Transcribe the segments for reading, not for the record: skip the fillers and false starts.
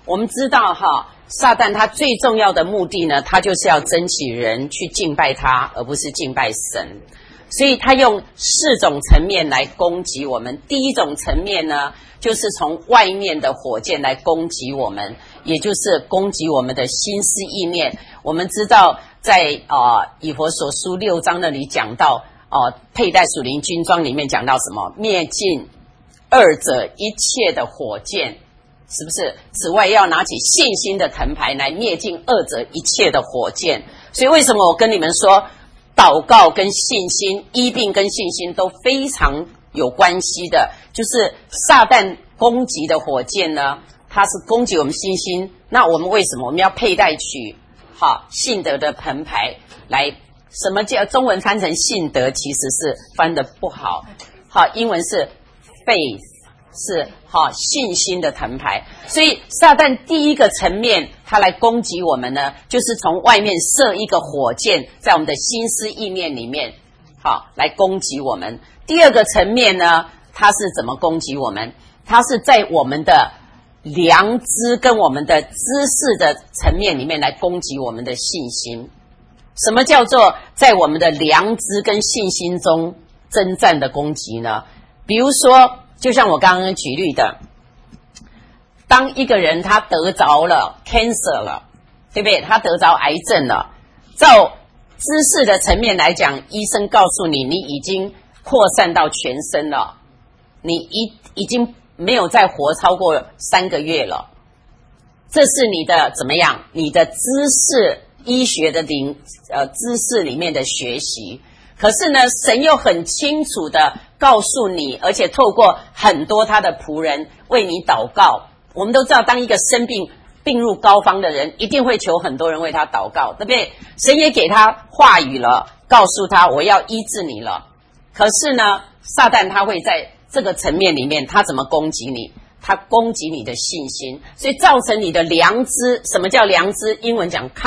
我们知道哈，撒旦他最重要的目的呢，他就是要争取人去敬拜他，而不是敬拜神。所以他用4种层面来攻击我们。第一种层面呢，就是从外面的火箭来攻击我们，也就是攻击我们的心思意念。我们知道在以弗所书6章那里讲到佩戴属灵军装里面讲到什么？灭尽二者一切的火箭，是不是？此外要拿起信心的藤牌来灭尽二者一切的火箭。所以为什么我跟你们说祷告跟信心，医病跟信心都非常有关系的？就是撒旦攻击的火箭呢，它是攻击我们信心。那我们为什么我们要佩戴取信德的藤牌来？什么叫中文翻成信德？其实是翻得不好。英文是 faith， 是信心的藤牌。所以撒旦第一个层面他来攻击我们呢，就是从外面射一个火箭在我们的心思意念里面来攻击我们。第二个层面呢，他是怎么攻击我们？他是在我们的良知跟我们的知识的层面里面来攻击我们的信心。什么叫做在我们的良知跟信心中征战的攻击呢？比如说就像我刚刚举例的，当一个人他得着了 cancer 了，对不对？他得着癌症了，照知识的层面来讲，医生告诉你，你已经扩散到全身了，你已经没有再活超过3个月了。这是你的怎么样？你的知识医学的知识里面的学习。可是呢，神又很清楚的告诉你，而且透过很多他的仆人为你祷告。我们都知道，当一个生病入膏肓的人，一定会求很多人为他祷告，对不对？神也给他话语了，告诉他我要医治你了。可是呢，撒旦他会在这个层面里面，他怎么攻击你？他攻击你的信心，所以造成你的良知。什么叫良知？英文讲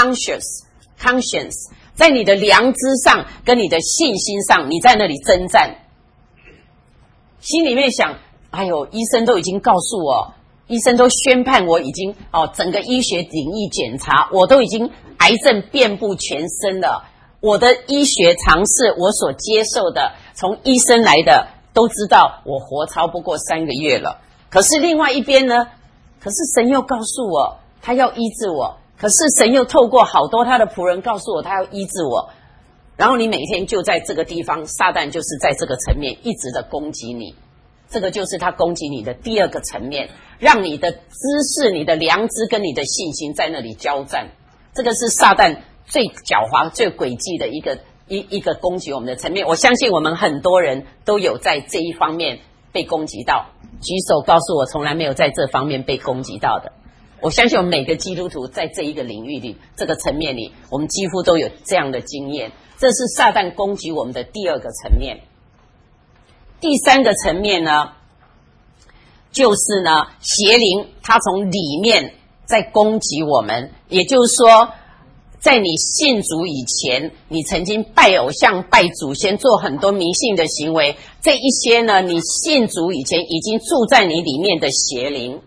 conscience， 在你的良知上跟你的信心上，你在那里征战，心里面想，哎呦，医生都已经告诉我，医生都宣判我已经整个医学领域检查，我都已经癌症遍布全身了。我的医学常识，我所接受的，从医生来的都知道我活超不过3个月了。可是另外一边呢，可是神又告诉我他要医治我，可是神又透过好多他的仆人告诉我他要医治我。然后你每天就在这个地方，撒旦就是在这个层面一直的攻击你。这个就是他攻击你的第二个层面，让你的知识、你的良知跟你的信心在那里交战。这个是撒旦最狡猾、最诡计的一个攻击我们的层面。我相信我们很多人都有在这一方面被攻击到。举手告诉我从来没有在这方面被攻击到的。我相信我们每个基督徒在这一个领域里，这个层面里，我们几乎都有这样的经验。这是撒旦攻击我们的第二个层面。第三个层面呢，就是呢，邪灵它从里面在攻击我们。也就是说，在你信主以前，你曾经拜偶像、拜祖先，做很多迷信的行为，这一些呢，你信主以前已经住在你里面的邪灵，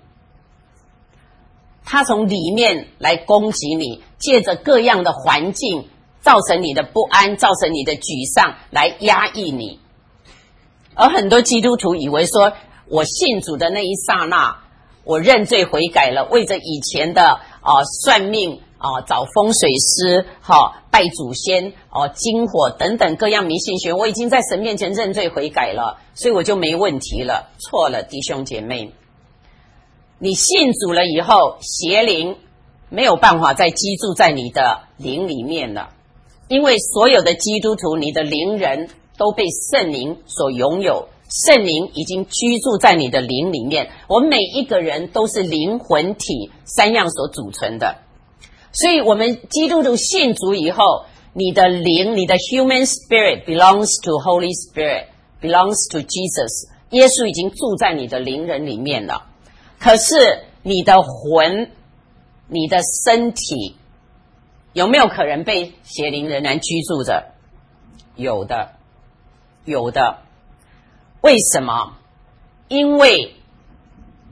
它从里面来攻击你，借着各样的环境造成你的不安，造成你的沮丧，来压抑你。而很多基督徒以为说，我信主的那一刹那，我认罪悔改了，为着以前的算命找风水师拜祖先金火等等各样迷信学，我已经在神面前认罪悔改了，所以我就没问题了。错了，弟兄姐妹，你信主了以后，邪灵没有办法再居住在你的灵里面了，因为所有的基督徒，你的灵人都被圣灵所拥有，圣灵已经居住在你的灵里面。我们每一个人都是灵魂体3样所组成的，所以我们基督徒信主以后，你的灵，你的 human spirit belongs to Holy Spirit, belongs to Jesus。 耶稣已经住在你的灵人里面了。可是你的魂，你的身体有没有可能被邪灵仍然居住着？有的，有的。为什么？因为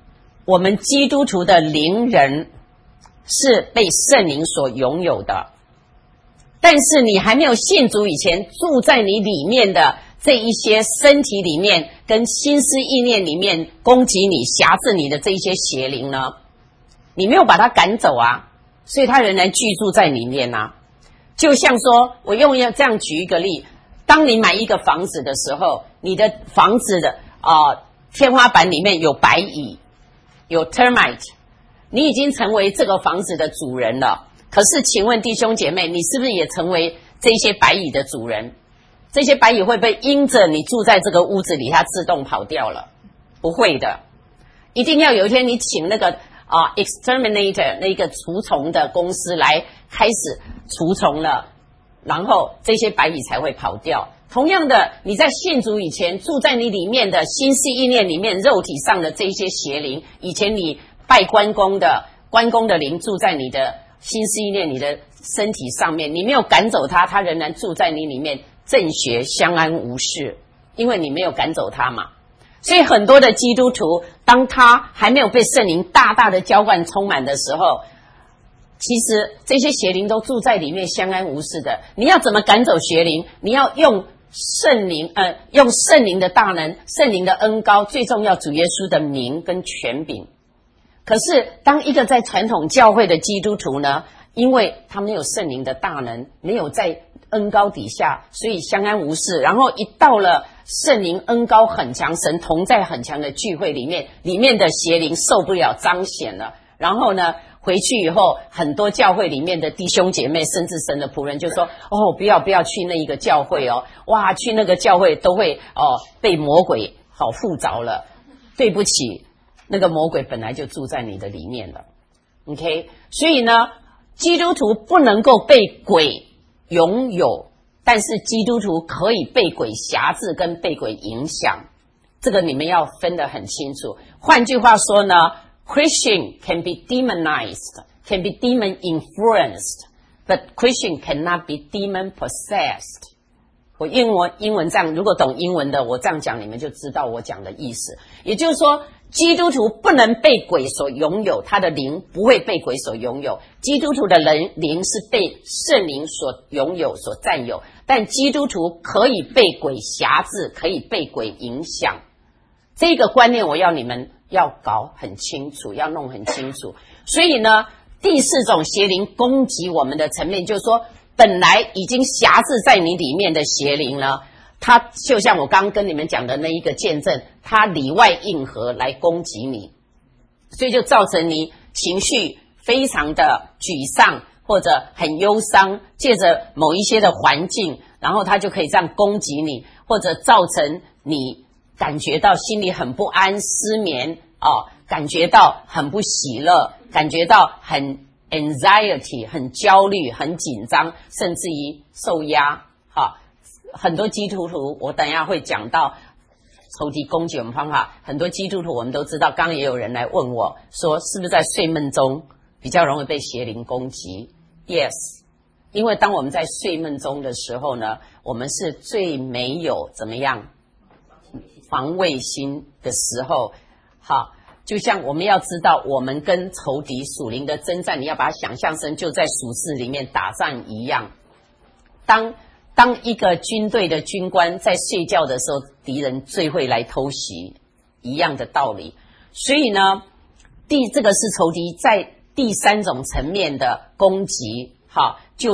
我们基督徒的灵人是被圣灵所拥有的，但是你还没有信主以前，住在你里面的这一些身体里面跟心思意念里面攻击你、辖制你的这一些邪灵呢，你没有把它赶走啊，所以它仍然居住在里面啊。就像说，我用这样举一个例，当你买一个房子的时候，你的房子的天花板里面有白蚁，有 termite， 你已经成为这个房子的主人了。可是请问弟兄姐妹，你是不是也成为这些白蚁的主人？这些白蚁会不会因着你住在这个屋子里，它自动跑掉了？不会的，一定要有一天你请那个exterminator 那个除虫的公司来开始除虫了，然后这些白蚁才会跑掉。同样的，你在信主以前，住在你里面的心思意念里面，肉体上的这些邪灵，以前你拜关公的灵住在你的心思意念、你的身体上面，你没有赶走它，它仍然住在你里面，正学相安无事，因为你没有赶走它嘛。所以很多的基督徒，当他还没有被圣灵大大的浇灌充满的时候，其实这些邪灵都住在里面相安无事的。你要怎么赶走邪灵？你要用圣灵的大能、圣灵的恩膏，最重要主耶稣的名跟权柄。可是当一个在传统教会的基督徒呢，因为他没有圣灵的大能，没有在恩膏底下，所以相安无事。然后一到了圣灵恩膏很强、神同在很强的聚会里面的邪灵受不了彰显了，然后呢回去以后，很多教会里面的弟兄姐妹甚至神的仆人就说，不要去那一个教会哦，哇，去那个教会都会被魔鬼附着了。对不起，那个魔鬼本来就住在你的里面了。 OK， 所以呢，基督徒不能够被鬼拥有，但是基督徒可以被鬼辖制跟被鬼影响，这个你们要分得很清楚。换句话说呢， Christian can be demonized, can be demon influenced, but Christian cannot be demon possessed。 我英文这样，如果懂英文的，我这样讲你们就知道我讲的意思。也就是说，基督徒不能被鬼所拥有，他的灵不会被鬼所拥有。基督徒的灵是被圣灵所拥有、所占有，但基督徒可以被鬼辖制，可以被鬼影响。这个观念我要你们要搞很清楚，要弄很清楚。所以呢，第四种邪灵攻击我们的层面，就是说本来已经辖制在你里面的邪灵呢，它就像我刚刚跟你们讲的那一个见证，它里外应合来攻击你，所以就造成你情绪非常的沮丧或者很忧伤，借着某一些的环境，然后它就可以这样攻击你，或者造成你感觉到心里很不安、失眠感觉到很不喜乐，感觉到很 anxiety 很焦虑、很紧张，甚至于受压很多基督徒，我等一下会讲到仇敌攻击我们方法。很多基督徒我们都知道，刚刚也有人来问我说，是不是在睡梦中比较容易被邪灵攻击？ Yes， 因为当我们在睡梦中的时候呢，我们是最没有怎么样防卫心的时候。就像我们要知道，我们跟仇敌属灵的征战，你要把它想象成就在属世里面打仗一样。当一个军队的军官在睡觉的时候，敌人最会来偷袭，一样的道理。所以呢，这个是仇敌在第三种层面的攻击，就是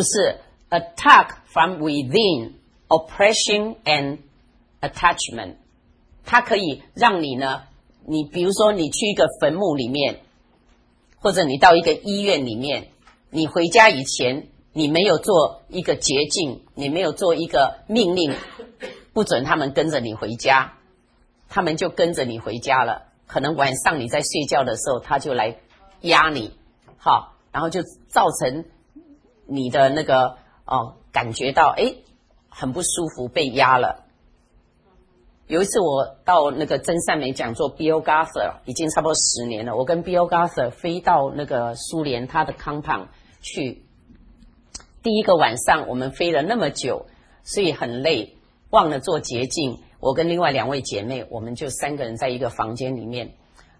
attack from within, oppression and attachment。 它可以让你呢，你比如说你去一个坟墓里面，或者你到一个医院里面，你回家以前你没有做一个捷径，你没有做一个命令，不准他们跟着你回家，他们就跟着你回家了。可能晚上你在睡觉的时候，他就来压你，然后就造成你的那个感觉到很不舒服，被压了。有一次我到那个真善美讲座 Bill Gaither， 已经差不多10年了，我跟 Bill Gaither 飞到那个苏联他的 compound 去。第一个晚上我们飞了那么久，所以很累，忘了做捷径。我跟另外2位姐妹，我们就3个人在一个房间里面，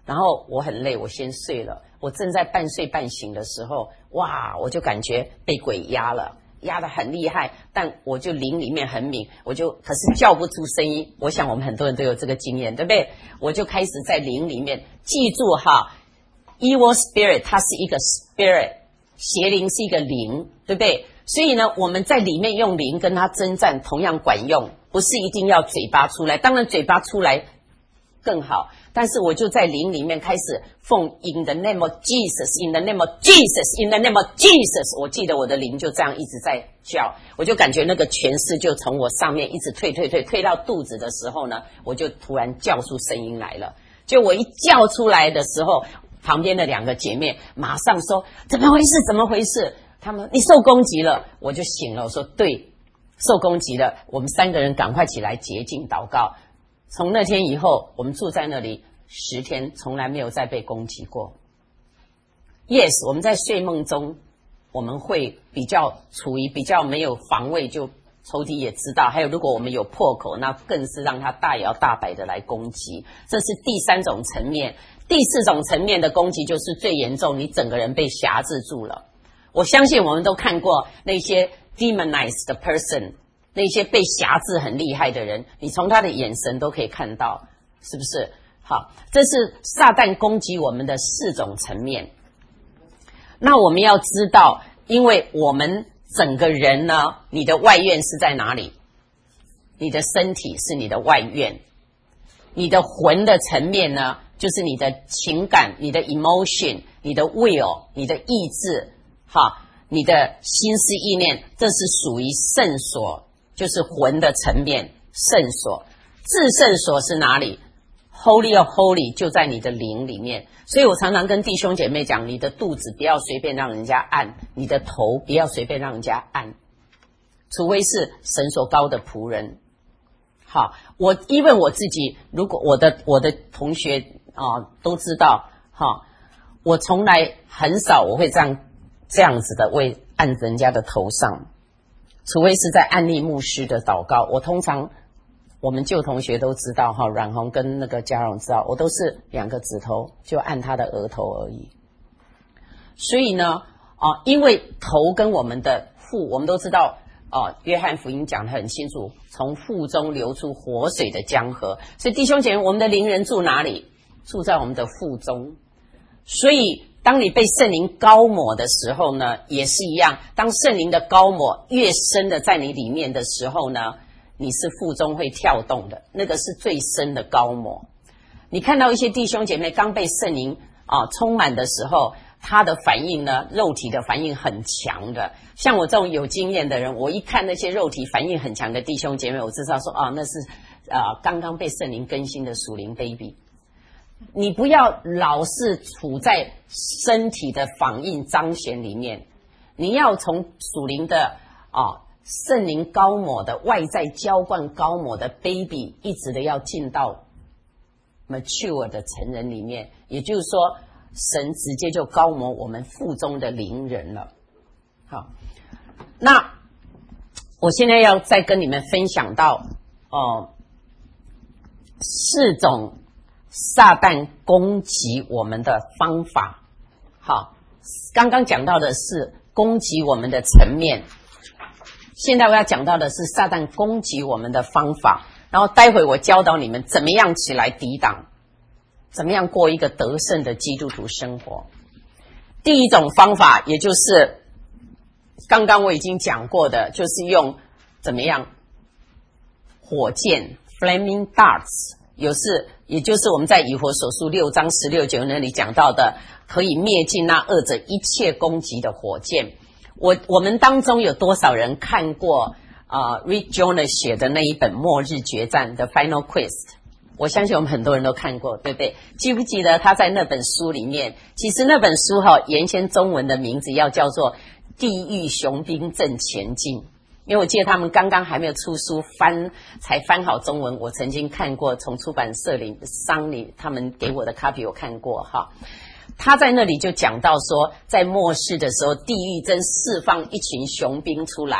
然后我很累，我先睡了。我正在半睡半醒的时候，哇，我就感觉被鬼压了，压得很厉害，但我就灵里面很敏，可是叫不出声音。我想我们很多人都有这个经验，对不对？我就开始在灵里面记住哈 ，evil spirit 它是一个 spirit， 邪灵是一个灵，对不对？所以呢，我们在里面用灵跟它征战同样管用，不是一定要嘴巴出来，当然嘴巴出来更好。但是我就在灵里面开始奉 In the name of Jesus, In the name of Jesus, In the name of Jesus。 我记得我的灵就这样一直在叫，我就感觉那个权势就从我上面一直退到肚子的时候呢，我就突然叫出声音来了。就我一叫出来的时候，旁边的2个姐妹马上说怎么回事怎么回事，她们你受攻击了。我就醒了，我说对，受攻击了。我们3个人赶快起来洁净祷告。从那天以后，我们住在那里10天，从来没有再被攻击过。Yes， 我们在睡梦中，我们会处于比较没有防卫，就仇敌也知道。还有，如果我们有破口，那更是让他大摇大摆的来攻击。这是第3种层面。第4种层面的攻击就是最严重，你整个人被辖制住了。我相信我们都看过那些 demonized person。那些被辖制很厉害的人，你从他的眼神都可以看到，是不是？好，这是撒旦攻击我们的4种层面。那我们要知道，因为我们整个人呢，你的外院是在哪里？你的身体是你的外院，你的魂的层面呢，就是你的情感、你的 emotion、你的 will、你的意志，哈，你的心思意念，这是属于圣所。就是魂的层面，圣所。至圣所是哪里？ Holy of Holy 就在你的灵里面。所以我常常跟弟兄姐妹讲，你的肚子不要随便让人家按，你的头不要随便让人家按，除非是神所膏的仆人。好，因为我自己，如果我的同学都知道，我从来很少我会这样子的为按人家的头上。除非是在安利牧师的祷告，我们旧同学都知道哈，阮红跟那个嘉荣知道，我都是2个指头就按他的额头而已。所以呢，因为头跟我们的腹，我们都知道约翰福音讲得很清楚，从腹中流出活水的江河。所以弟兄姐妹，我们的灵人住哪里？住在我们的腹中。所以当你被圣灵膏抹的时候呢，也是一样，当圣灵的膏抹越深的在你里面的时候呢，你是腹中会跳动的，那个是最深的膏抹。你看到一些弟兄姐妹刚被圣灵充满的时候，他的反应呢，肉体的反应很强的。像我这种有经验的人，我一看那些肉体反应很强的弟兄姐妹，我知道说那是刚刚被圣灵更新的属灵 baby。你不要老是处在身体的反应彰显里面，你要从属灵的圣灵膏抹的外在浇灌膏抹的 baby 一直的要进到 mature 的成人里面，也就是说神直接就膏抹我们腹中的灵人了。好，那我现在要再跟你们分享到4种撒旦攻击我们的方法。好，刚刚讲到的是攻击我们的层面，现在我要讲到的是撒旦攻击我们的方法，然后待会我教导你们怎么样起来抵挡，怎么样过一个得胜的基督徒生活。第一种方法，也就是刚刚我已经讲过的，就是用怎么样火箭 flaming darts， 也就是我们在以弗所书6章16、19那里讲到的，可以灭尽那恶者一切攻击的火箭。我们当中有多少人看过Rick Joyner 写的那一本《末日决战》的 Final Quest？ 我相信我们很多人都看过，对不对？记不记得他在那本书里面，其实那本书原先中文的名字要叫做《地狱雄兵正前进》。因为我记得他们刚刚还没有出书，才翻好中文，我曾经看过，从出版社里他们给我的 copy 我看过哈。他在那里就讲到说，在末世的时候，地狱正释放一群雄兵出来，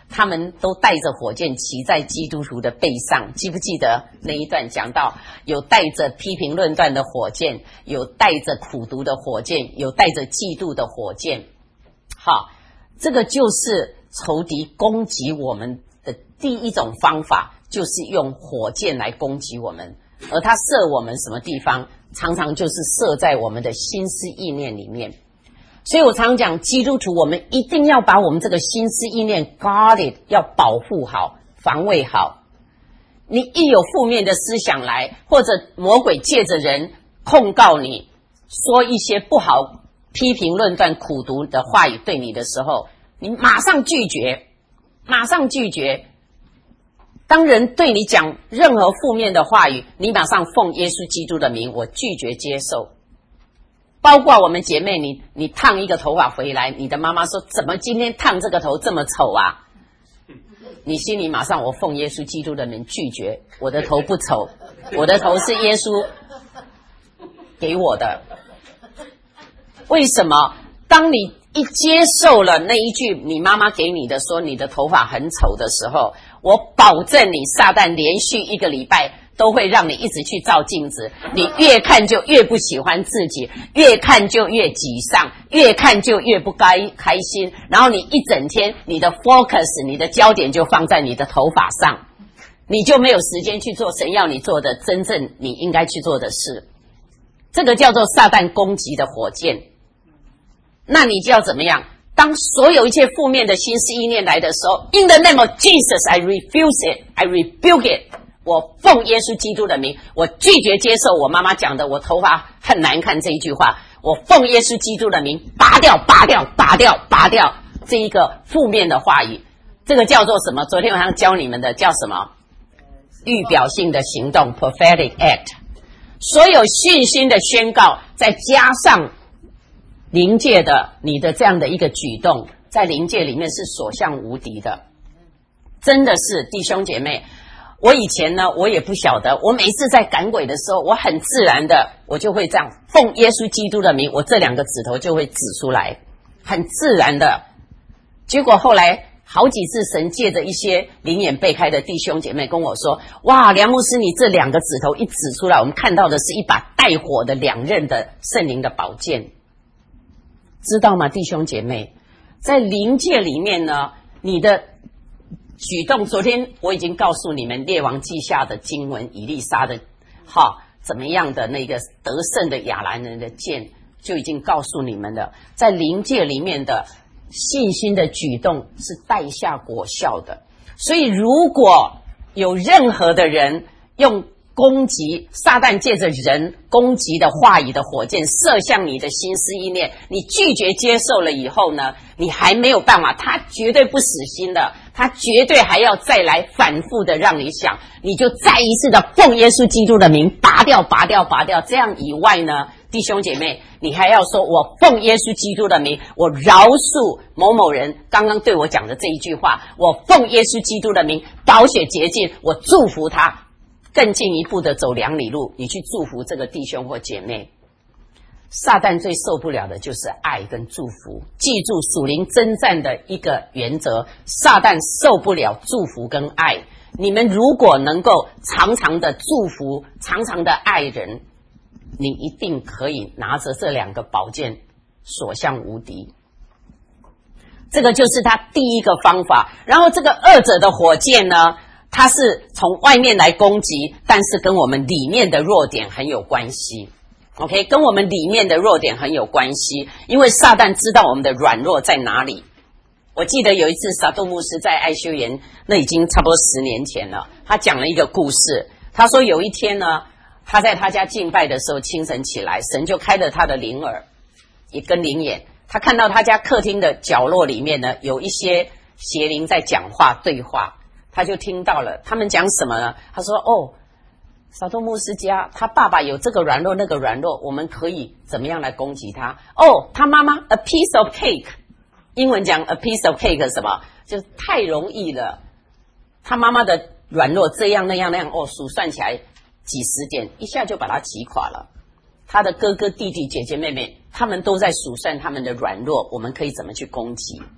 他们都带着火箭骑在基督徒的背上，记不记得那一段讲到有带着批评论断的火箭，有带着苦毒的火箭，有带着嫉妒的火箭。好，这个就是仇敌攻击我们的第一种方法，就是用火箭来攻击我们，而他射我们什么地方，常常就是射在我们的心思意念里面。所以我常常讲，基督徒我们一定要把我们这个心思意念 guarded， 要保护好，防卫好。你一有负面的思想来，或者魔鬼借着人控告你，说一些不好、批评论断、苦毒的话语对你的时候，你马上拒绝，马上拒绝。当人对你讲任何负面的话语，你马上奉耶稣基督的名，我拒绝接受。包括我们姐妹，你烫一个头发回来，你的妈妈说怎么今天烫这个头这么丑啊？你心里马上我奉耶稣基督的名拒绝，我的头不丑，我的头是耶稣给我的。为什么？当你一接受了那一句你妈妈给你的说你的头发很丑的时候，我保证你撒旦连续1个礼拜都会让你一直去照镜子，你越看就越不喜欢自己，越看就越沮丧，越看就越不开心，然后你一整天你的 focus， 你的焦点就放在你的头发上，你就没有时间去做神要你做的真正你应该去做的事。这个叫做撒旦攻击的火箭。那你就要怎么样？当所有一切负面的心思意念来的时候， In the name of Jesus, I refuse it, I rebuke it。我奉耶稣基督的名，我拒绝接受我妈妈讲的我头发很难看这一句话。我奉耶稣基督的名，拔掉这一个负面的话语。这个叫做什么？昨天晚上教你们的叫什么？预表性的行动 prophetic act。 所有信心的宣告，再加上灵界的你的这样的一个举动，在灵界里面是所向无敌的。真的是弟兄姐妹，我以前呢，我也不晓得，我每一次在赶鬼的时候，我很自然的，我就会这样奉耶稣基督的名，我这2个指头就会指出来，很自然的。结果后来好几次神借着一些灵眼被开的弟兄姐妹跟我说，哇，梁牧师你这2个指头一指出来，我们看到的是一把带火的2刃的圣灵的宝剑。知道吗，弟兄姐妹，在灵界里面呢，你的举动，昨天我已经告诉你们列王记下的经文，以利沙的怎么样的那个得胜的亚兰人的剑，就已经告诉你们了。在灵界里面的信心的举动是带下果效的。所以如果有任何的人用攻击，撒旦借着人攻击的话语的火箭射向你的心思意念，你拒绝接受了以后呢，你还没有办法，他绝对不死心的，他绝对还要再来反复的让你想，你就再一次的奉耶稣基督的名拔掉。这样以外呢，弟兄姐妹，你还要说我奉耶稣基督的名，我饶恕某某人刚刚对我讲的这一句话，我奉耶稣基督的名宝血洁净，我祝福他更进一步的走2里路，你去祝福这个弟兄或姐妹。撒旦最受不了的就是爱跟祝福。记住属灵征战的一个原则，撒旦受不了祝福跟爱。你们如果能够常常的祝福，常常的爱人，你一定可以拿着这2个宝剑所向无敌。这个就是他第一个方法。然后这个2者的火箭呢，它是从外面来攻击，但是跟我们里面的弱点很有关系。OK， 跟我们里面的弱点很有关系，因为撒旦知道我们的软弱在哪里。我记得有一次撒杜牧师在爱修园，那已经差不多10年前了，他讲了一个故事。他说有一天呢，他在他家敬拜的时候，清晨起来，神就开了他的灵耳，也跟灵眼，他看到他家客厅的角落里面呢，有一些邪灵在讲话对话，他就听到了。他们讲什么呢？他说撒杜牧师家他爸爸有这个软弱那个软弱，我们可以怎么样来攻击他？他妈妈 a piece of cake， 英文讲 a piece of cake 什么？就太容易了。他妈妈的软弱这样那样，数算起来几十点，一下就把他击垮了。他的哥哥弟弟姐姐妹妹，他们都在数算他们的软弱，我们可以怎么去攻击？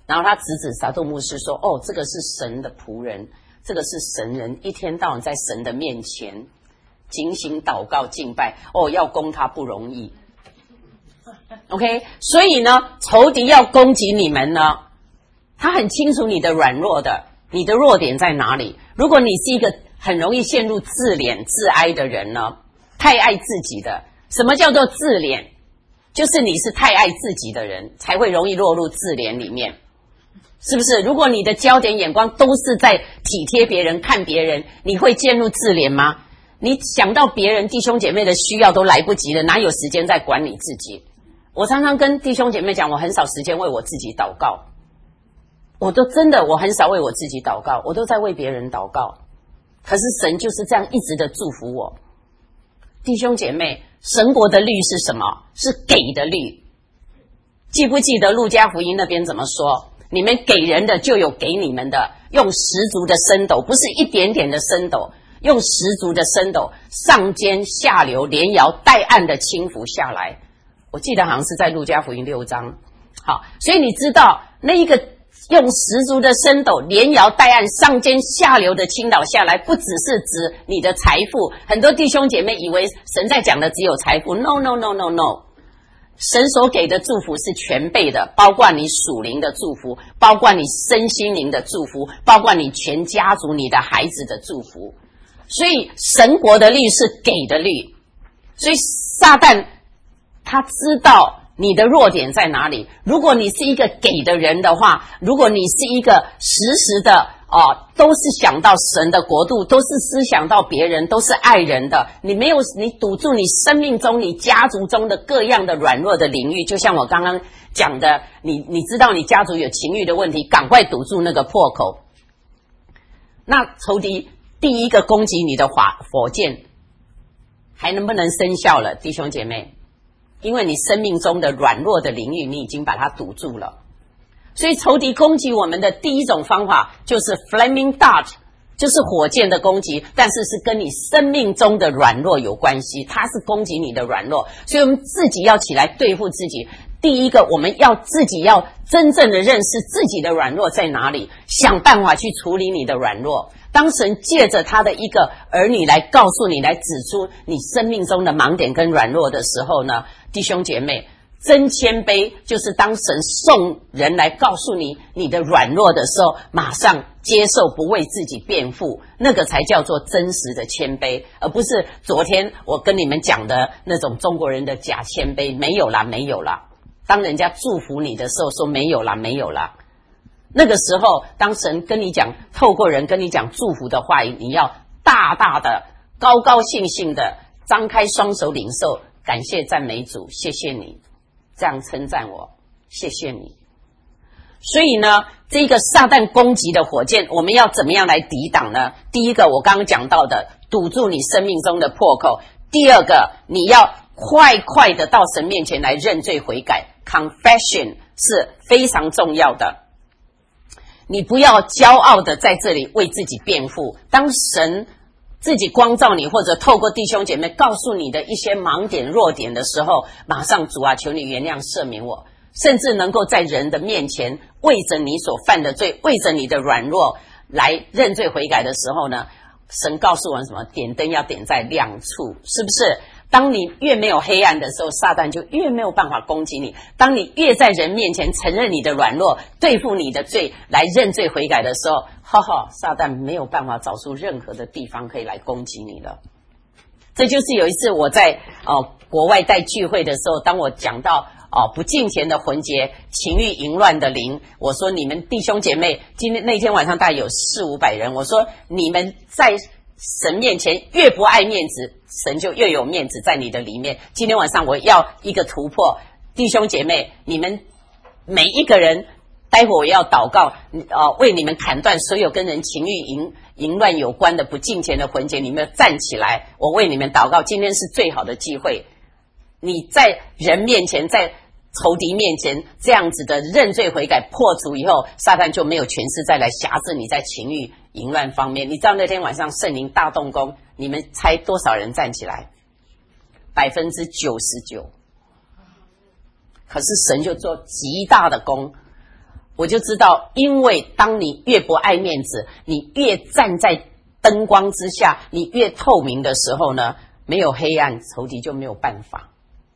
然后他指撒杜牧师说，哦，这个是神的仆人，这个是神人，一天到晚在神的面前警醒祷告敬拜，哦，要攻他不容易。OK， 所以呢，仇敌要攻击你们呢，他很清楚你的软弱的，你的弱点在哪里。如果你是一个很容易陷入自怜自哀的人呢，太爱自己的。什么叫做自怜？就是你是太爱自己的人，才会容易落入自怜里面，是不是？如果你的焦点眼光都是在体贴别人、看别人，你会陷入自怜吗？你想到别人弟兄姐妹的需要都来不及了，哪有时间在管你自己？我常常跟弟兄姐妹讲，我很少时间为我自己祷告，我很少为我自己祷告，我都在为别人祷告。可是神就是这样一直的祝福我。弟兄姐妹，神国的律是什么？是给的律。记不记得路加福音那边怎么说？你们给人的就有给你们的，用十足的升斗，不是一点点的升斗，用十足的升斗，上尖下流，连摇带按的轻浮下来。我记得好像是在路加福音6章。好，所以你知道那一个用十足的升斗，连摇带按，上尖下流的倾倒下来，不只是指你的财富。很多弟兄姐妹以为神在讲的只有财富， No no no no no， 神所给的祝福是全备的，包括你属灵的祝福，包括你身心灵的祝福，包括你全家族你的孩子的祝福。所以神国的律是给的律，所以撒旦他知道你的弱点在哪里。如果你是一个给的人的话，如果你是一个时时的都是想到神的国度，都是思想到别人，都是爱人的，你堵住你生命中你家族中的各样的软弱的领域，就像我刚刚讲的，你知道你家族有情欲的问题，赶快堵住那个破口。那仇敌第一个攻击你的火箭还能不能生效了，弟兄姐妹？因为你生命中的软弱的领域你已经把它堵住了。所以仇敌攻击我们的第一种方法就是 flaming dart， 就是火箭的攻击，但是是跟你生命中的软弱有关系，它是攻击你的软弱。所以我们自己要起来对付自己。第一个，我们要自己要真正的认识自己的软弱在哪里，想办法去处理你的软弱。当神借着他的一个儿女来告诉你，来指出你生命中的盲点跟软弱的时候呢，弟兄姐妹，真谦卑就是当神送人来告诉你你的软弱的时候，马上接受，不为自己辩护，那个才叫做真实的谦卑，而不是昨天我跟你们讲的那种中国人的假谦卑。没有啦，没有啦。当人家祝福你的时候说没有啦，没有啦。那个时候当神跟你讲，透过人跟你讲祝福的话语，你要大大的高高兴兴的张开双手领受，感谢赞美主，谢谢你这样称赞我，谢谢你。所以呢，这个撒旦攻击的火箭我们要怎么样来抵挡呢？第一个，我刚刚讲到的，堵住你生命中的破口。第二个，你要快的到神面前来认罪悔改， confession 是非常重要的。你不要骄傲的在这里为自己辩护，当神自己光照你，或者透过弟兄姐妹告诉你的一些盲点弱点的时候，马上主啊，求你原谅赦免我，甚至能够在人的面前为着你所犯的罪，为着你的软弱来认罪悔改的时候呢，神告诉我们什么？点灯要点在亮处，是不是？当你越没有黑暗的时候，撒旦就越没有办法攻击你。当你越在人面前承认你的软弱，对付你的罪，来认罪悔改的时候，撒旦没有办法找出任何的地方可以来攻击你了。这就是有一次我在国外带聚会的时候，当我讲到不敬虔的魂结，情欲淫乱的灵，我说你们弟兄姐妹，那天晚上大概有400-500人，我说你们在神面前越不爱面子，神就越有面子在你的里面。今天晚上我要一个突破，弟兄姐妹，你们每一个人，待会我要祷告，为你们砍断所有跟人情欲淫乱有关的不敬虔的魂结，你们站起来，我为你们祷告。今天是最好的机会，你在人面前，在仇敌面前这样子的认罪悔改破除以后，撒旦就没有权势再来辖制你在情欲淫乱方面。你知道那天晚上圣灵大动工，你们猜多少人站起来？99%。可是神就做极大的功， 我就知道，因为当你越不爱面子，你越站在灯光之下，你越透明的时候呢，没有黑暗，仇敌就没有办法。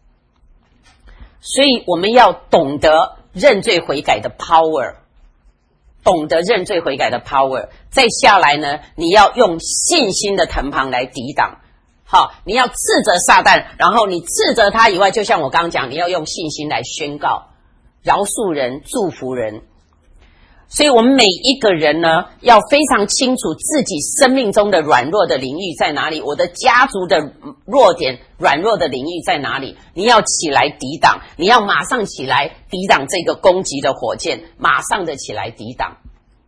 所以我们要懂得认罪悔改的 power， 懂得认罪悔改的 power。再下来呢，你要用信心的藤旁来抵挡。好，你要斥责撒旦，然后你斥责他以外，就像我刚刚讲，你要用信心来宣告，饶恕人，祝福人。所以我们每一个人呢，要非常清楚自己生命中的软弱的领域在哪里，我的家族的弱点软弱的领域在哪里，你要起来抵挡，你要马上起来抵挡这个攻击的火箭，马上的起来抵挡。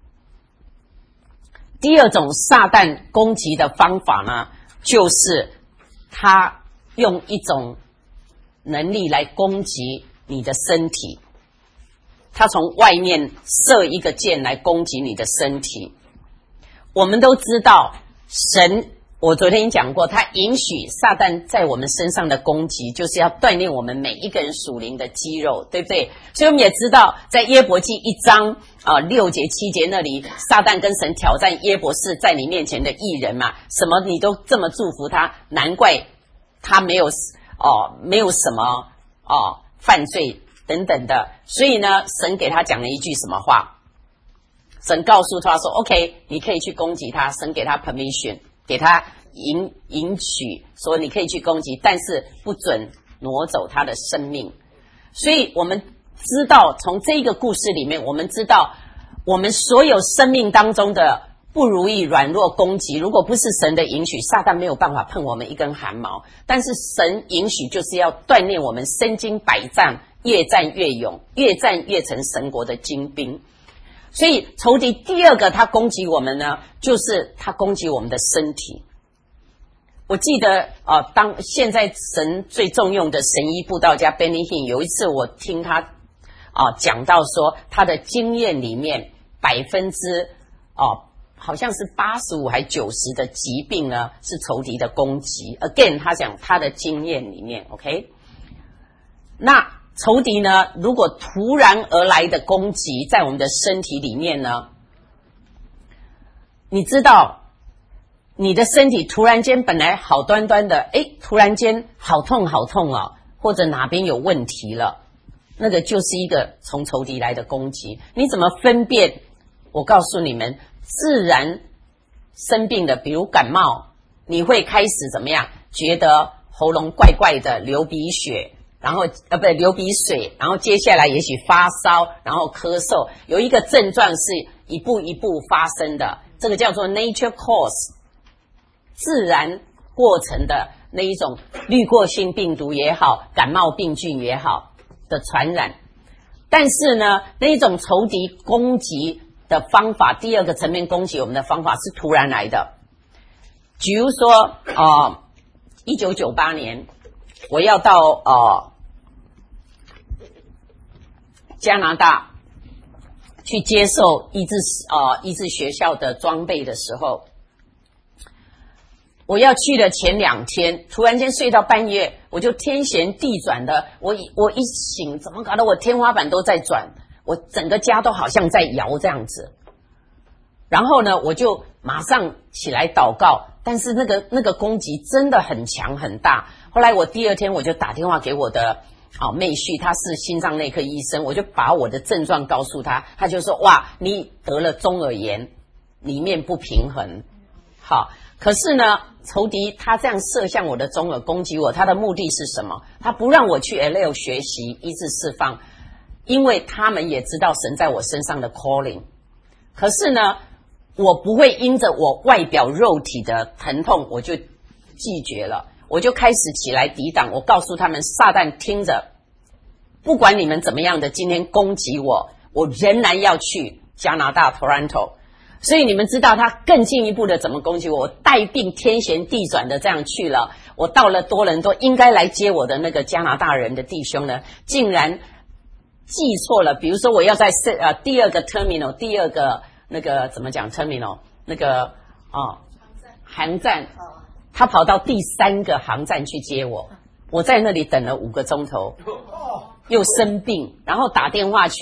第二种撒旦攻击的方法呢，就是他用一种能力来攻击你的身体，他从外面射一个箭来攻击你的身体。我们都知道神，我昨天讲过，他允许撒旦在我们身上的攻击，就是要锻炼我们每一个人属灵的肌肉，对不对？所以我们也知道，在约伯记1章6节7节那里，撒旦跟神挑战约伯是在你面前的义人嘛，什么你都这么祝福他，难怪他没有什么犯罪等等的。所以呢，神给他讲了一句什么话？神告诉他说 OK， 你可以去攻击他，神给他 permission， 给他允许说你可以去攻击，但是不准挪走他的生命。所以我们知道，从这个故事里面，我们知道我们所有生命当中的不如意、软弱、攻击，如果不是神的允许，撒旦没有办法碰我们一根汗毛。但是神允许，就是要锻炼我们身经百战，越战越勇，越战越成神国的精兵。所以仇敌第二个他攻击我们呢，就是他攻击我们的身体。我记得当现在神最重用的神医布道家 Benny Hinn， 有一次我听他讲到说，他的经验里面好像是85还90的疾病呢是仇敌的攻击。Again， 他讲他的经验里面 ，OK， 那仇敌呢，如果突然而来的攻击在我们的身体里面呢，你知道你的身体突然间本来好端端的，突然间好痛好痛哦，或者哪边有问题了，那个就是一个从仇敌来的攻击。你怎么分辨？我告诉你们，自然生病的，比如感冒，你会开始怎么样？觉得喉咙怪怪的，流鼻血，然后流鼻水，然后接下来也许发烧，然后咳嗽，有一个症状是一步一步发生的，这个叫做 nature cause， 自然过程的那一种滤过性病毒也好，感冒病菌也好的传染。但是呢，那一种仇敌攻击的方法，第二个层面攻击我们的方法是突然来的。比如说1998年我要到加拿大去接受医治学校的装备的时候，我要去的前2天，突然间睡到半夜，我就天旋地转的，我一醒，怎么搞得我天花板都在转，我整个家都好像在摇这样子。然后呢，我就马上起来祷告，但是那个攻击真的很强很大。后来我第2天我就打电话给我的妹婿，他是心脏内科医生，我就把我的症状告诉他，他就说哇，你得了中耳炎，里面不平衡。好，可是呢，仇敌他这样射向我的中耳攻击我，他的目的是什么？他不让我去 LL 学习医治释放，因为他们也知道神在我身上的 calling。可是呢，我不会因着我外表肉体的疼痛我就拒绝了，我就开始起来抵挡。我告诉他们，撒旦听着，不管你们怎么样的今天攻击我，我仍然要去加拿大 Toronto。 所以你们知道他更进一步的怎么攻击我，我带病天旋地转的这样去了。我到了多伦多，应该来接我的那个加拿大人的弟兄呢，竟然记错了。比如说我要在第2个 terminal， 第2个那个怎么讲 terminal， 那个航站，他跑到第3个航站去接我，我在那里等了5个钟头，又生病，然后打电话去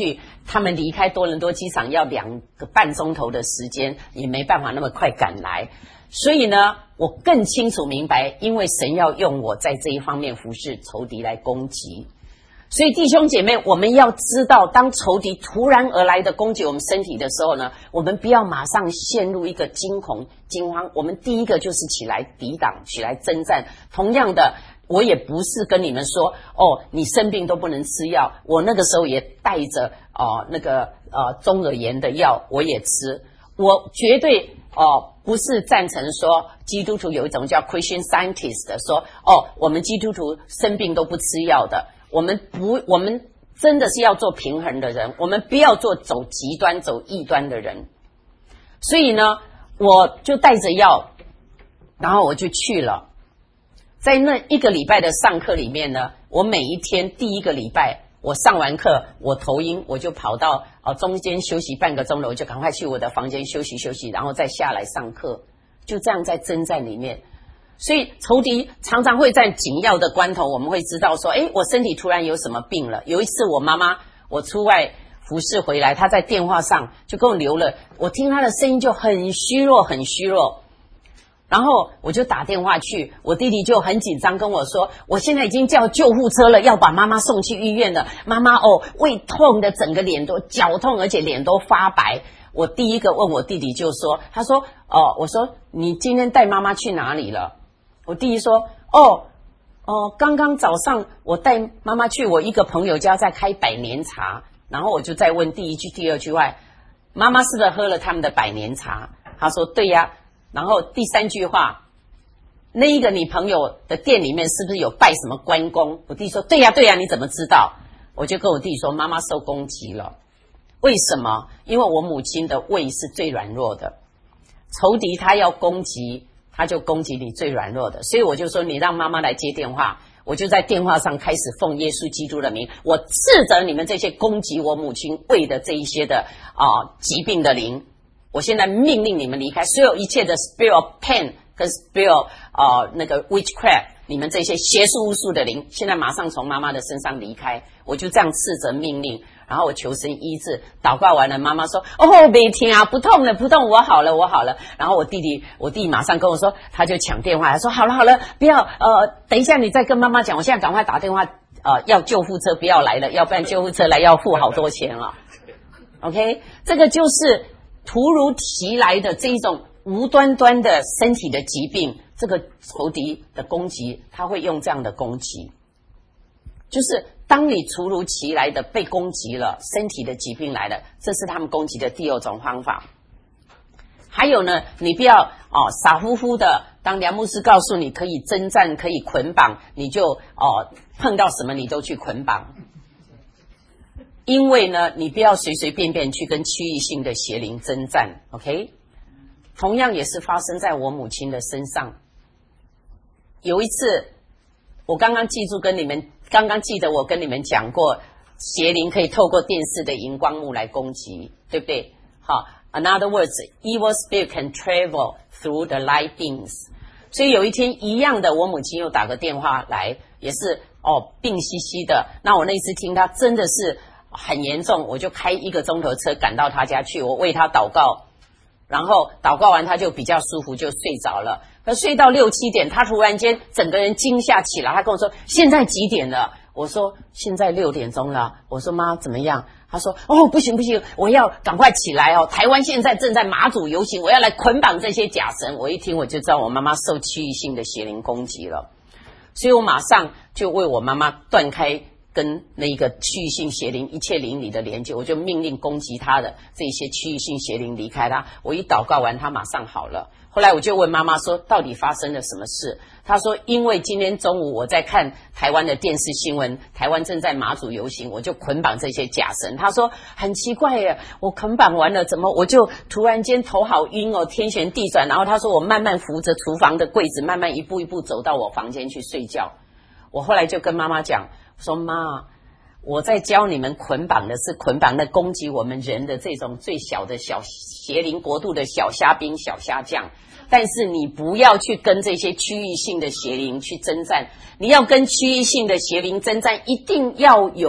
他们离开多伦多机场要2个半钟头的时间，也没办法那么快赶来。所以呢，我更清楚明白，因为神要用我在这一方面服侍仇敌来攻击。所以弟兄姐妹，我们要知道，当仇敌突然而来的攻击我们身体的时候呢，我们不要马上陷入一个惊恐惊慌，我们第一个就是起来抵挡，起来征战。同样的，我也不是跟你们说你生病都不能吃药，我那个时候也带着中耳炎的药我也吃。我绝对不是赞成说基督徒有一种叫 Christian Scientist 的说我们基督徒生病都不吃药的。我们真的是要做平衡的人，我们不要做走极端走异端的人。所以呢，我就带着药，然后我就去了。在那1个礼拜的上课里面呢，我每一天第1个礼拜我上完课，我头晕，我就跑到中间休息半个钟头，我就赶快去我的房间休息休息，然后再下来上课。就这样在征战里面。所以仇敌常常会在紧要的关头，我们会知道说我身体突然有什么病了。有一次我妈妈，我出外服侍回来，她在电话上就跟我留了，我听她的声音就很虚弱很虚弱，然后我就打电话去，我弟弟就很紧张跟我说，我现在已经叫救护车了，要把妈妈送去医院了。妈妈胃痛的整个脸都绞痛，而且脸都发白。我第一个问我弟弟就说，他说我说你今天带妈妈去哪里了？我弟弟说刚刚早上我带妈妈去我一个朋友家在开100年茶。然后我就再问第1句第2句话，妈妈是不是喝了他们的100年茶？他说对呀。然后第3句话，那一个你朋友的店里面是不是有拜什么关公？我弟说对呀对呀，你怎么知道？我就跟我弟说，妈妈受攻击了。为什么？因为我母亲的胃是最软弱的，仇敌他要攻击，他就攻击你最软弱的。所以我就说，你让妈妈来接电话。我就在电话上开始奉耶稣基督的名，我斥责你们这些攻击我母亲胃的这一些的疾病的灵。我现在命令你们离开，所有一切的 spirit of pain 跟 spirit witchcraft， 你们这些邪术巫术的灵，现在马上从妈妈的身上离开。我就这样斥责命令，然后我求神医治，祷告完了，妈妈说没听啊，不痛了不痛，我好了我好了。然后我弟马上跟我说，他就抢电话，他说好了不要等一下你再跟妈妈讲，我现在赶快打电话要救护车不要来了，要不然救护车来要付好多钱了。OK， 这个就是突如其来的这一种无端端的身体的疾病，这个仇敌的攻击，他会用这样的攻击，就是当你突如其来的被攻击了，身体的疾病来了，这是他们攻击的第2种方法。还有呢，你不要傻乎乎的，当梁牧师告诉你可以征战可以捆绑，你就碰到什么你都去捆绑。因为呢，你不要随随便便去跟区域性的邪灵征战 ，OK？ 同样也是发生在我母亲的身上。有一次，我刚刚记得我跟你们讲过，邪灵可以透过电视的荧光幕来攻击，对不对？好 ，in other words, evil spirit can travel through the light beams。所以有一天一样的，我母亲又打个电话来，也是病兮兮的。那我那次听她真的是很严重，我就开1个钟头车赶到他家去，我为他祷告，然后祷告完他就比较舒服，就睡着了。可睡到6、7点，他突然间整个人惊吓起来，他跟我说现在几点了？我说现在6点钟了。我说妈怎么样？他说不行，我要赶快起来台湾现在正在马祖游行，我要来捆绑这些假神。我一听我就知道我妈妈受区域性的邪灵攻击了，所以我马上就为我妈妈断开跟那个区域性邪灵一切灵里的连接，我就命令攻击他的这些区域性邪灵离开他。我一祷告完，他马上好了。后来我就问妈妈说，到底发生了什么事？她说，因为今天中午我在看台湾的电视新闻，台湾正在马祖游行，我就捆绑这些假神。她说很奇怪耶，我捆绑完了，怎么我就突然间头好晕天旋地转。然后她说我慢慢扶着厨房的柜子，慢慢一步一步走到我房间去睡觉。我后来就跟妈妈讲，说妈，我在教你们捆绑的是捆绑的攻击我们人的这种最小的小邪灵国度的小虾兵小虾将，但是你不要去跟这些区域性的邪灵去征战。你要跟区域性的邪灵征战，一定要有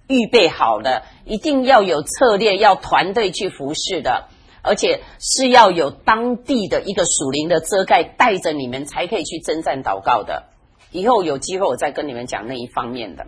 预备好的，一定要有策略，要团队去服侍的，而且是要有当地的一个属灵的遮盖带着你们，才可以去征战祷告的。以后有机会我再跟你们讲那一方面的。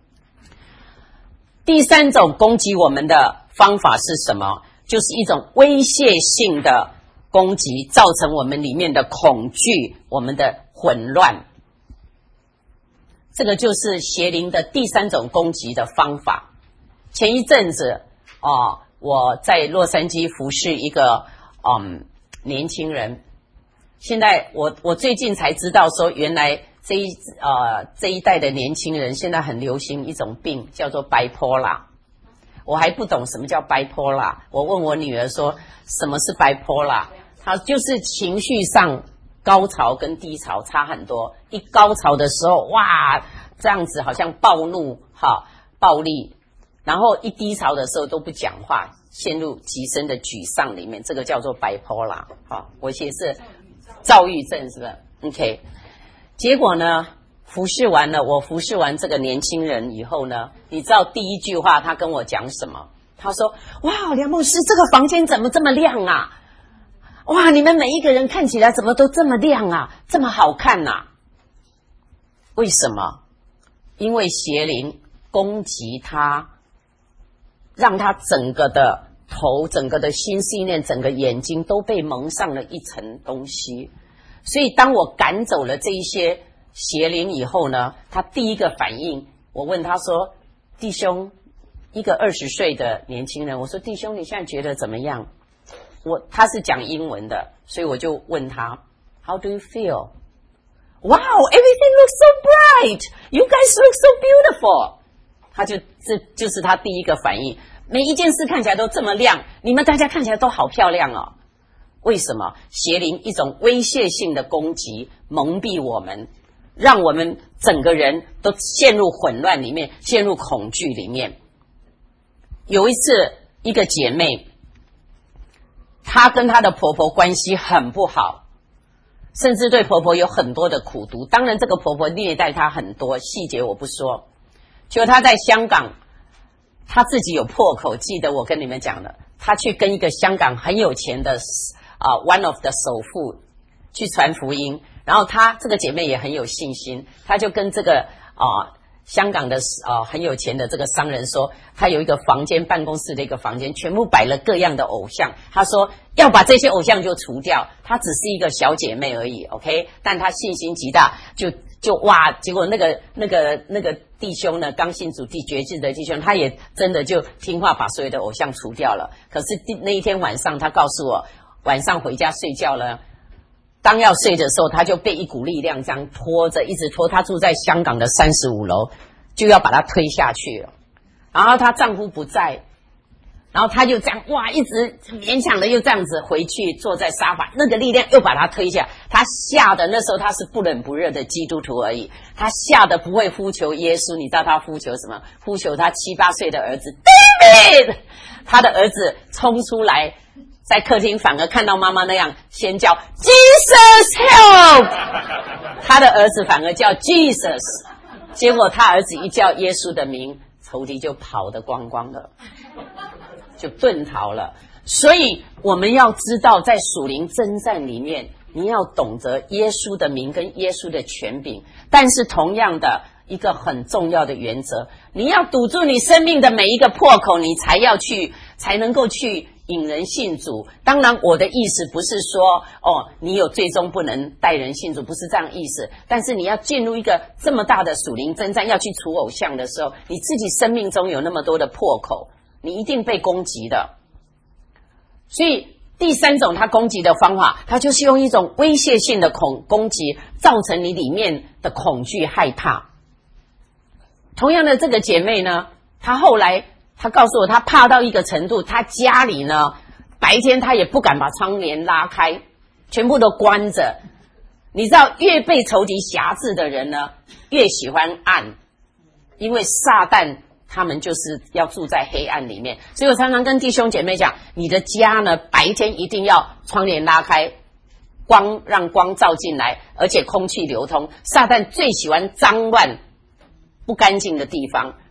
第三种攻击我们的方法是什么？就是一种威胁性的攻击，造成我们里面的恐惧，我们的混乱。这个就是邪灵的第三种攻击的方法。前一阵子我在洛杉矶服侍一个年轻人，现在我最近才知道说，原来这一代的年轻人现在很流行一种病，叫做 bipolar。我还不懂什么叫 bipolar， 我问我女儿说什么是 bipolar， 它就是情绪上高潮跟低潮差很多，一高潮的时候哇这样子好像暴怒暴力，然后一低潮的时候都不讲话，陷入极深的沮丧里面，这个叫做 bipolar。我写是躁郁症是吧 OK。 结果呢我服侍完这个年轻人以后呢，你知道第一句话他跟我讲什么？他说哇梁牧师，这个房间怎么这么亮啊，哇你们每一个人看起来怎么都这么亮啊，这么好看啊。为什么？因为邪灵攻击他，让他整个的头，整个的心思念，整个眼睛都被蒙上了一层东西。所以当我赶走了这一些邪灵以后呢，他第一个反应，我问他说弟兄，一个20岁的年轻人，我说弟兄你现在觉得怎么样？他是讲英文的，所以我就问他 How do you feel? Wow, everything looks so bright. You guys look so beautiful. 这就是他第一个反应，每一件事看起来都这么亮，你们大家看起来都好漂亮哦。为什么？邪灵一种威胁性的攻击，蒙蔽我们，让我们整个人都陷入混乱里面，陷入恐惧里面。有一次一个姐妹，她跟她的婆婆关系很不好，甚至对婆婆有很多的苦毒，当然这个婆婆虐待她很多，细节我不说。就她在香港，她自己有破口，记得我跟你们讲的，她去跟一个香港很有钱的one of the 首富去传福音，然后她这个姐妹也很有信心，她就跟这个香港的很有钱的这个商人说，他有一个房间，办公室的一个房间，全部摆了各样的偶像，他说要把这些偶像就除掉，她只是一个小姐妹而已 OK， 但她信心极大，就哇，结果那个弟兄呢，刚信主绝志的弟兄，他也真的就听话把所有的偶像除掉了。可是那一天晚上他告诉我，晚上回家睡觉了，当要睡的时候，他就被一股力量这样拖着，一直拖。他住在香港的35楼，就要把他推下去了。然后她丈夫不在，然后他就这样哇，一直勉强的又这样子回去坐在沙发，那个力量又把他推下。他吓得那时候他是不冷不热的基督徒而已，他吓得不会呼求耶稣。你知道他呼求什么？呼求他7、8岁的儿子 David。 他的儿子冲出来在客厅，反而看到妈妈那样先叫 Jesus help， 他的儿子反而叫 Jesus， 结果他儿子一叫耶稣的名，仇敌就跑得光光了，就遁逃了。所以我们要知道，在属灵征战里面，你要懂得耶稣的名跟耶稣的权柄，但是同样的一个很重要的原则，你要堵住你生命的每一个破口，你才能够去引人信主。当然我的意思不是说你有最终不能带人信主，不是这样意思，但是你要进入一个这么大的属灵征战，要去除偶像的时候，你自己生命中有那么多的破口，你一定被攻击的。所以第三种他攻击的方法，他就是用一种威胁性的攻击，造成你里面的恐惧害怕。同样的，这个姐妹呢，她后来她告诉我，她怕到一个程度，她家里呢白天她也不敢把窗帘拉开，全部都关着。你知道越被仇敌辖制的人呢，越喜欢暗，因为撒旦他们就是要住在黑暗里面。所以我常常跟弟兄姐妹讲，你的家呢白天一定要窗帘拉开，让光照进来，而且空气流通。撒旦最喜欢脏乱不干净的地方，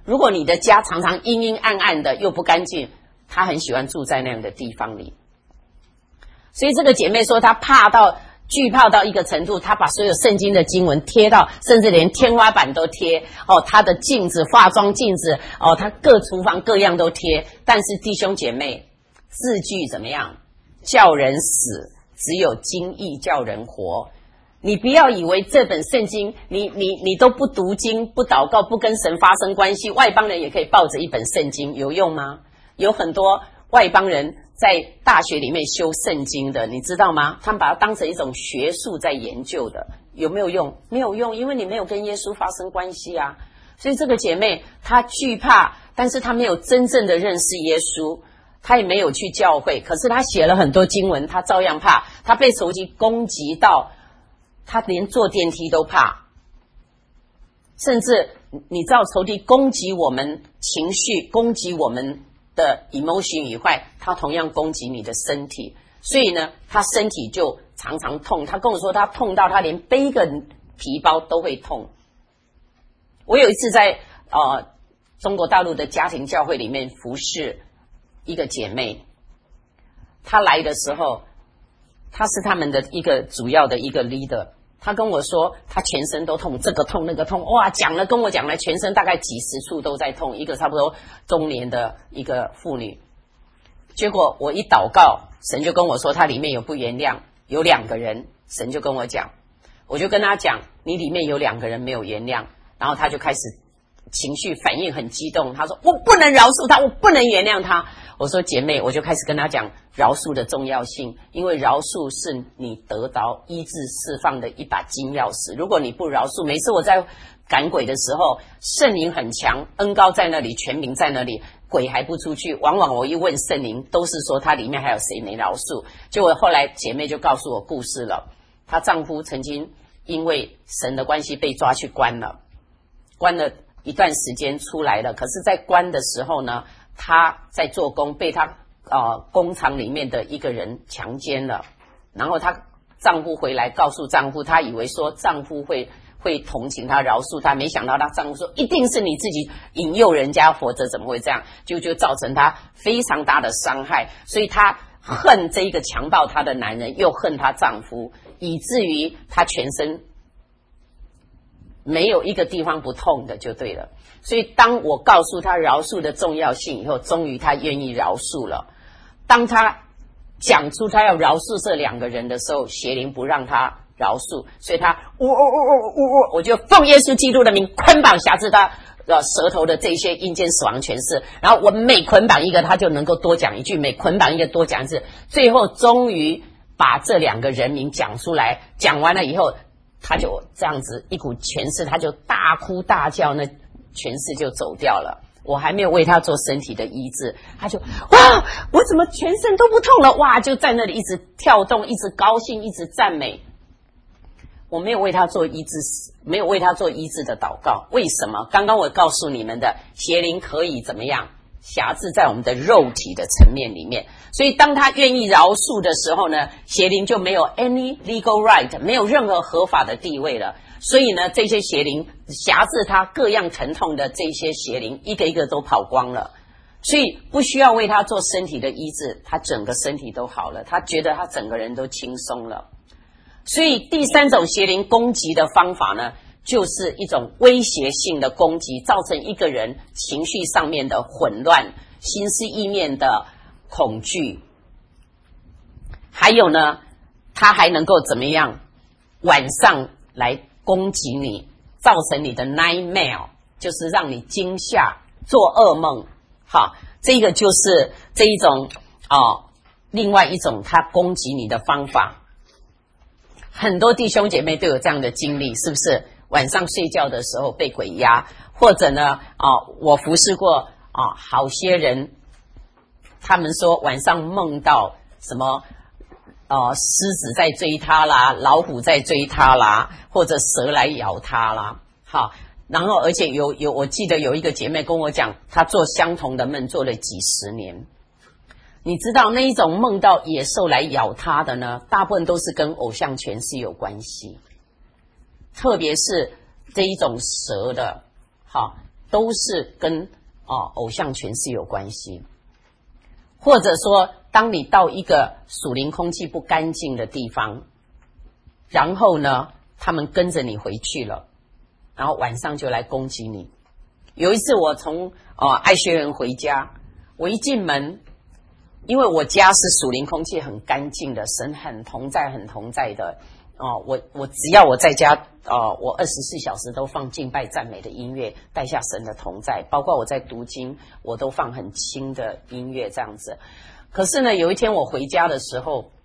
如果你的家常常阴阴暗暗的又不干净，她很喜欢住在那样的地方里。所以这个姐妹说她惧怕到一个程度，她把所有圣经的经文贴到，甚至连天花板都贴她的镜子、化妆镜子她各厨房各样都贴。但是弟兄姐妹，字句怎么样？叫人死，只有经义叫人活。你不要以为这本圣经你都不读经、不祷告、不跟神发生关系，外邦人也可以抱着一本圣经，有用吗？有很多外邦人在大学里面修圣经的，你知道吗？他们把它当成一种学术在研究的，有没有用？没有用，因为你没有跟耶稣发生关系啊。所以这个姐妹她惧怕，但是她没有真正的认识耶稣，她也没有去教会，可是她写了很多经文，她照样怕。她被仇敌攻击到她连坐电梯都怕，甚至你知道仇敌攻击我们情绪，攻击我们的 emotion 以外，他同样攻击你的身体。所以呢，他身体就常常痛。他跟我说他痛到他连背个皮包都会痛。我有一次在中国大陆的家庭教会里面服侍一个姐妹，她来的时候，她是他们的一个主要的一个 leader。他跟我说他全身都痛，这个痛那个痛，哇，跟我讲了全身大概几十处都在痛，一个差不多中年的一个妇女。结果我一祷告，神就跟我说他里面有不原谅，有2个人，神就跟我讲，我就跟他讲你里面有2个人没有原谅，然后他就开始情绪反应很激动，他说我不能饶恕他，我不能原谅他。我说姐妹，我就开始跟他讲饶恕的重要性，因为饶恕是你得到医治释放的一把金钥匙。如果你不饶恕，每次我在赶鬼的时候，圣灵很强，恩膏在那里，权柄在那里，鬼还不出去。往往我一问圣灵，都是说他里面还有谁没饶恕。结果后来姐妹就告诉我故事了，她丈夫曾经因为神的关系被抓去关了一段时间出来了，可是在关的时候呢，她在做工，被她工厂里面的一个人强奸了。然后她丈夫回来告诉丈夫，她以为说丈夫会同情她饶恕她，没想到她丈夫说一定是你自己引诱人家，否则怎么会这样，就造成她非常大的伤害。所以她恨这一个强暴她的男人，又恨她丈夫，以至于她全身没有一个地方不痛的就对了。所以当我告诉她饶恕的重要性以后，终于她愿意饶恕了。当她讲出她要饶恕这2个人的时候，邪灵不让她饶恕，所以她我就奉耶稣基督的名捆绑辖制她舌头的这些阴间死亡权势。然后我每捆绑一个，她就能够多讲一句，每捆绑一个多讲一次，最后终于把这2个人名讲出来。讲完了以后，他就这样子一股权势，他就大哭大叫，那权势就走掉了。我还没有为他做身体的医治，他就哇，我怎么全身都不痛了？哇，就在那里一直跳动，一直高兴，一直赞美。我没有为他做医治，没有为他做医治的祷告。为什么？刚刚我告诉你们的，邪灵可以怎么样辖制在我们的肉体的层面里面。所以当他愿意饶恕的时候呢，邪灵就没有 any legal right， 没有任何合法的地位了。所以呢，这些邪灵辖制他各样疼痛的这些邪灵，一个一个都跑光了。所以不需要为他做身体的医治，他整个身体都好了，他觉得他整个人都轻松了。所以第3种邪灵攻击的方法呢，就是一种威胁性的攻击，造成一个人情绪上面的混乱，心思意念的恐惧。还有呢，他还能够怎么样？晚上来攻击你，造成你的 nightmare， 就是让你惊吓，做噩梦。好，这个就是这一种另外一种他攻击你的方法。很多弟兄姐妹都有这样的经历，是不是？晚上睡觉的时候被鬼压，或者呢我服侍过好些人，他们说晚上梦到什么狮子在追他啦，老虎在追他啦，或者蛇来咬他啦。好，然后而且我记得有一个姐妹跟我讲，她做相同的梦做了几十年。你知道那一种梦到野兽来咬她的呢，大部分都是跟偶像权势有关系，特别是这一种蛇的。好， 都是跟偶像权势有关系。或者说，当你到一个属灵空气不干净的地方，然后呢，他们跟着你回去了，然后晚上就来攻击你。有一次我从爱学园回家，我一进门，因为我家是属灵空气很干净的，神很同在很同在的我只要我在家我24小时都放敬拜赞美的音乐，带下神的同在，包括我在读经我都放很轻的音乐这样子。可是呢，有一天我回家的时候，